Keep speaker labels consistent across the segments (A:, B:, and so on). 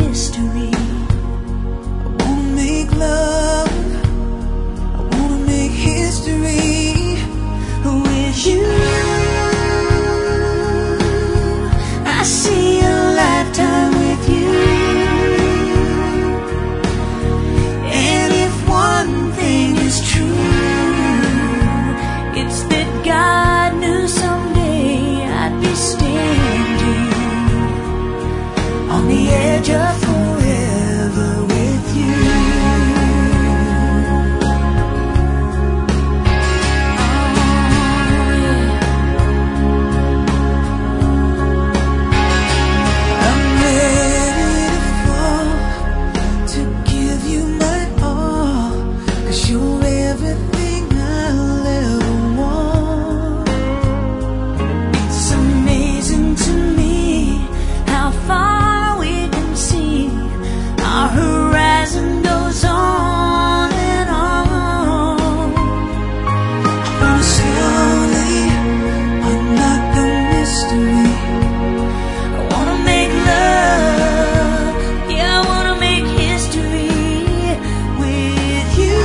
A: mystery. I wanna make love, I wanna make history with you. I see a lifetime with you. And if one thing is true, it's that God knew someday I'd be standing on the edge of forever with you. I'm ready to fall, to give you my all, 'cause you're everything I'll ever want. It's amazing to me how far we can see. Our horizon goes on and on. Gonna slowly unlock the mystery. I wanna make love, yeah, I wanna make history with you.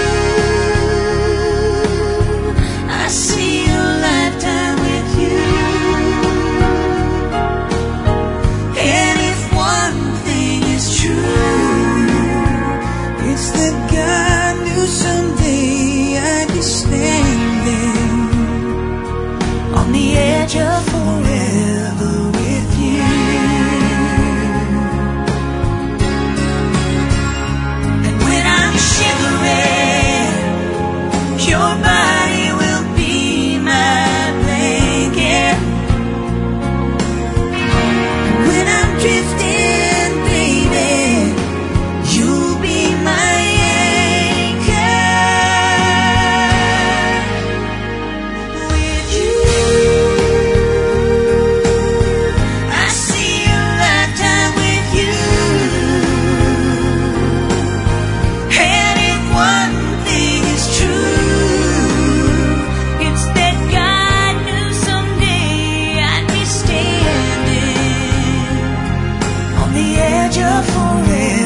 A: I see a lifetime with you. And if one thing is true, it's that God knew someday I'd be standing on the edge of forever with you. And when I'm shivering, your body will be my blanket. And when I'm drifting, baby, you'll be my anchor. With you, I see a lifetime with you. And if one thing is true, it's that God knew someday I'd be standing on the edge of forever.